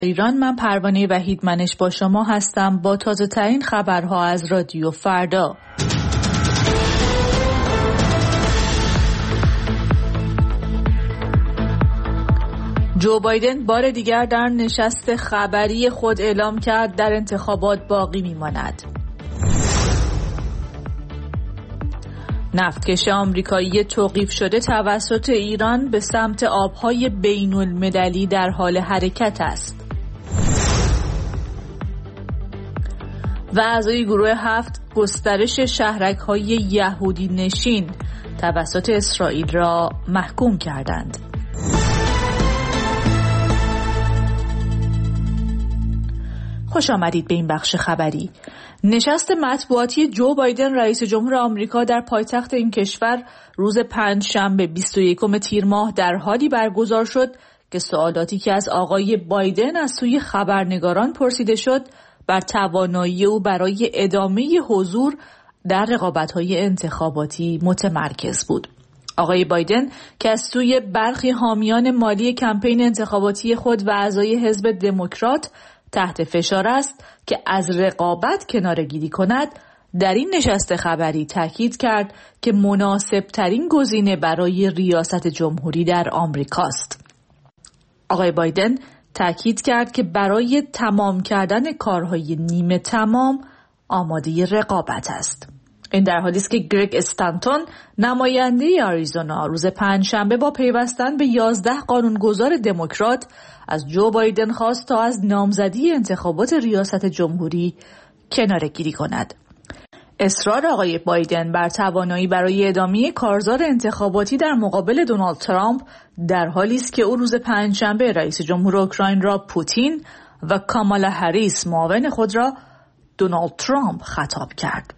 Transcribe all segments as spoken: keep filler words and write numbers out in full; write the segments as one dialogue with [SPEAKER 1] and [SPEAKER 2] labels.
[SPEAKER 1] ایران، من پروانه وحیدمنش با شما هستم با تازه ترین خبرها از رادیو فردا. جو بایدن بار دیگر در نشست خبری خود اعلام کرد در انتخابات باقی میماند. نفتکش آمریکایی توقیف شده توسط ایران به سمت آبهای بین المللی در حال حرکت است. و اعضای گروه هفت گسترش شهرک‌های یهودی نشین توسط اسرائیل را محکوم کردند. خوش آمدید به این بخش خبری. نشست مطبوعاتی جو بایدن رئیس جمهور آمریکا در پایتخت این کشور روز پنجشنبه بیست و یکم تیر ماه در حالی برگزار شد که سوالاتی که از آقای بایدن از سوی خبرنگاران پرسیده شد بر توانایی او برای ادامه حضور در رقابت‌های انتخاباتی متمرکز بود. آقای بایدن که از سوی برخی حامیان مالی کمپین انتخاباتی خود و اعضای حزب دموکرات تحت فشار است که از رقابت کناره‌گیری کند، در این نشست خبری تاکید کرد که مناسب ترین گزینه برای ریاست جمهوری در آمریکاست. آقای بایدن تاکید کرد که برای تمام کردن کارهای نیمه تمام آماده رقابت است. این در حالی است که گرگ استانتون نماینده آریزونا روز پنجشنبه با پیوستن به یازده قانونگذار دموکرات از جو بایدن خواست تا از نامزدی انتخابات ریاست جمهوری کناره‌گیری کند. اصرار آقای بایدن بر توانایی برای ادامه کارزار انتخاباتی در مقابل دونالد ترامپ در حالی است که او روز پنجشنبه رئیس جمهور اوکراین را پوتین و کامالا هریس معاون خود را دونالد ترامپ خطاب کرد.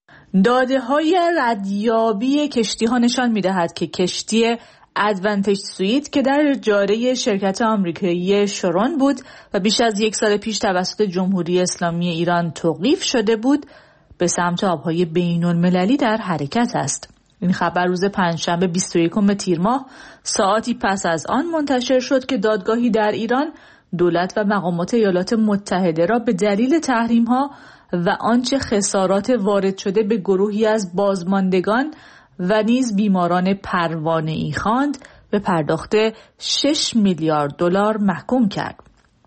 [SPEAKER 1] داده‌های ردیابی کشتی‌ها نشان می‌دهد که کشتی ادوانتج سویت که در اجاره شرکت آمریکایی شرون بود و بیش از یک سال پیش توسط جمهوری اسلامی ایران توقیف شده بود، به سمت آبهای بین المللی در حرکت است. این خبر روز پنجشنبه بیست و یکم تیر ماه ساعتی پس از آن منتشر شد که دادگاهی در ایران دولت و مقامات ایالات متحده را به دلیل تحریم‌ها و آنچه خسارات وارد شده به گروهی از بازماندگان و نیز بیماران پروانه‌ای خواند به پرداخت شش میلیارد دلار محکوم کرد.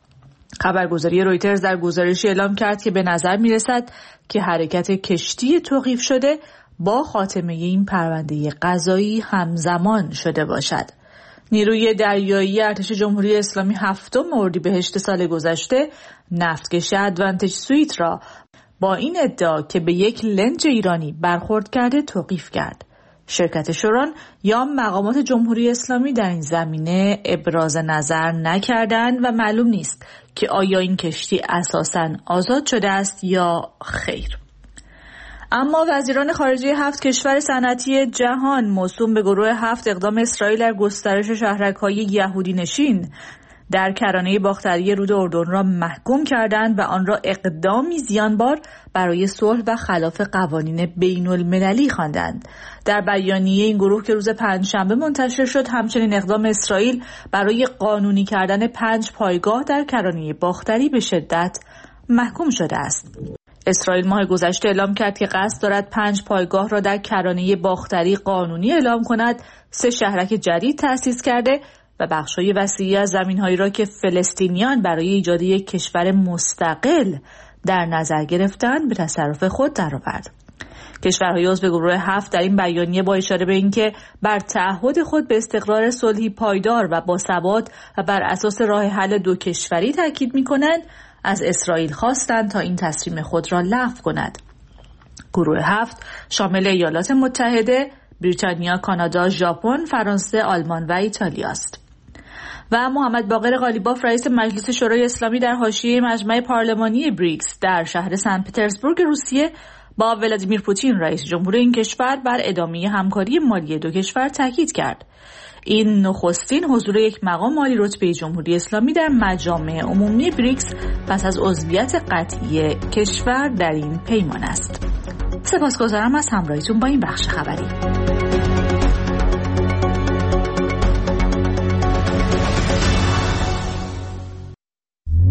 [SPEAKER 1] خبرگزاری رویترز در گزارشی اعلام کرد که به نظر می‌رسد که حرکت کشتی توقیف شده با خاتمه این پرونده قضایی همزمان شده باشد. نیروی دریایی ارتش جمهوری اسلامی هفتم اردیبهشت سال گذشته نفتکش ادوانتج سویت را با این ادعا که به یک لنج ایرانی برخورد کرده توقیف کرد. شرکت شرون یا مقامات جمهوری اسلامی در این زمینه ابراز نظر نکردند و معلوم نیست که آیا این کشتی اساساً آزاد شده است یا خیر. اما وزیران خارجه هفت کشور صنعتی جهان موسوم به گروه هفت اقدام اسرائیل در گسترش شهرک‌های یهودی نشین در کرانه باختری رود اردن را محکوم کردند و آن را اقدامی زیانبار برای صلح و خلاف قوانین بین المللی خواندند. در بیانیه این گروه که روز پنجشنبه منتشر شد، همچنین اقدام اسرائیل برای قانونی کردن پنج پایگاه در کرانه باختری به شدت محکوم شده است. اسرائیل ماه گذشته اعلام کرد که قصد دارد پنج پایگاه را در کرانه باختری قانونی اعلام کند، سه شهرک جدید تأسیس کرده و بخش‌های وسیعی از زمین‌هایی را که فلسطینیان برای ایجاد یک کشور مستقل در نظر گرفتند به تصرف خود درآورد. کشورهای عضو گروه هفت در این بیانیه با اشاره به اینکه بر تعهد خود به استقرار صلحی پایدار و باثبات و بر اساس راه حل دو کشوری تاکید می‌کنند، از اسرائیل خواستند تا این تصمیم خود را لغو کند. گروه هفت شامل ایالات متحده، بریتانیا، کانادا، ژاپن، فرانسه، آلمان و ایتالیا است. و محمد باقر قالیباف رئیس مجلس شورای اسلامی در حاشیه مجمع پارلمانی بریکس در شهر سن پترزبورگ روسیه با ولادیمیر پوتین رئیس جمهور این کشور بر ادامه همکاری مالی دو کشور تاکید کرد. این نخستین حضور یک مقام عالی رتبه جمهوری اسلامی در مجامع عمومی بریکس پس از عضویت قطعی کشور در این پیمان است. سپاسگزارم از همراهیتون با این بخش خبری.